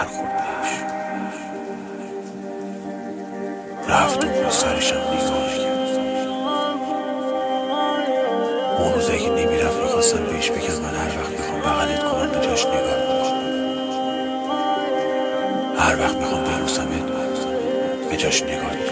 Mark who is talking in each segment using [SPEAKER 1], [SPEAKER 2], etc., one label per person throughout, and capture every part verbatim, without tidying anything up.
[SPEAKER 1] برخوردش رفت و با سرشم نگاه کرد. اون روز اگه نمیرفت میخواستم بهش بگم من هر وقت میخوام بغلت کنم به جاش نگاه کن. هر وقت میخوام ببوسمت به جاش نگاه کن.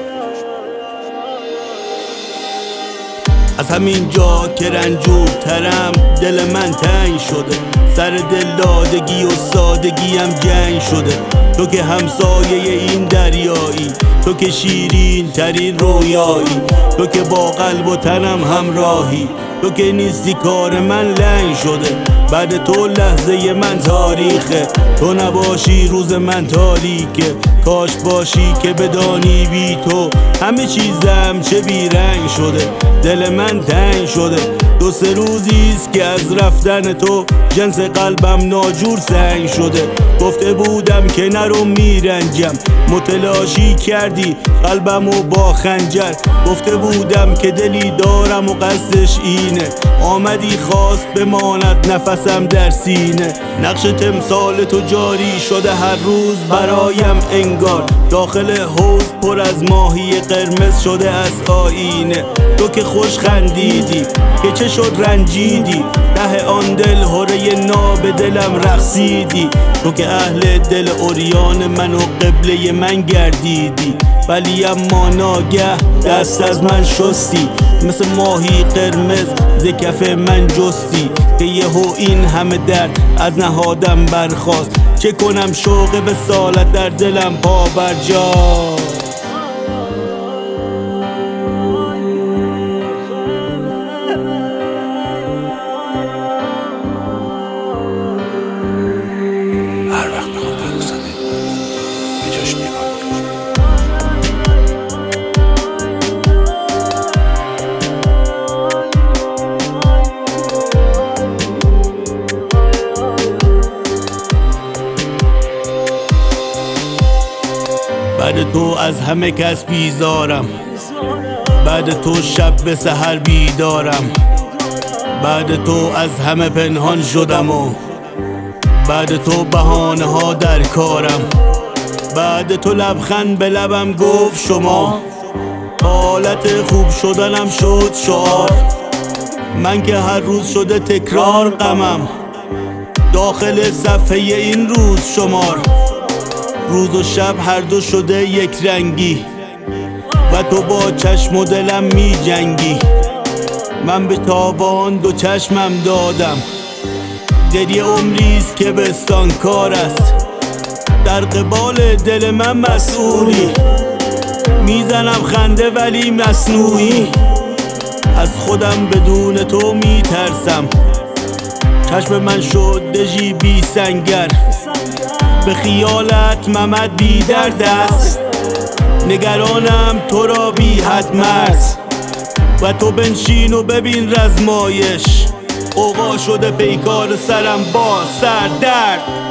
[SPEAKER 2] از همین جا که رنجورترم دل من تنگ شده، سر دل دادگی و سادگیم جنگ شده. تو که همسایه این دریایی، تو که شیرین ترین رویایی، تو که با قلب و تنم همراهی، تو که نیستی کار من لنگ شده. بعد تو لحظه من تاریخه، تو نباشی روز من تاریکه. کاش باشی که بدانی بی تو همه چیزم چه بیرنگ شده. دل من تنگ شده، دو سه روزیست که از رفتن تو جنس قلبم ناجور سنگ شده. گفته بودم که نرو میرنجم، متلاشی کردی قلبمو با خنجر. گفته بودم که دلی دارم و قصدش اینه، آمدی خواست بماند نفسم در سینه. نقش تمثال تو جاری شده هر روز برایم انگار، داخل حوض پر از ماهی قرمز شده از آینه. تو که خوش خندیدی که چه شد رنجیدی، ته آن دل هره ناب دلم رقصیدی. تو که اهل دل عریان من و قبله من گردیدی، ولی اما ناگه دست از من شستی. مثل ماهی قرمز ز کف من جستی، که یهو این همه درد از نهادم برخاست. چه کنم شوق وصالت در دلم پا بر جا.
[SPEAKER 1] هر وقت میخوام ببوسمت به جاش نگاه کن.
[SPEAKER 2] بعد تو از همه کس بیزارم، بعد تو شب به سحر بیدارم. بعد تو از همه پنهان شدم و بعد تو بهانه ها در کارم. بعد تو لبخند به لبم گفت شما، حالت خوب شدنم شد شعار. من که هر روز شده تکرار غمم، داخل صفحه این روز شمار. روز و شب هر دو شده یک رنگی و تو با چشم و دلم می جنگی. من به تابان دو چشمم دادم، دل یه عمریست که بستان کار است. در قبال دل من مسئولی، میزنم خنده ولی مصنوعی. از خودم بدون تو میترسم، چشم من شد دژی بی سنگر. به خیالت ممد بی درد است، نگرانم تو را بی حد مرز. و تو بنشین و ببین رزمایش، اوقا شده پیکار سرم با سر درد.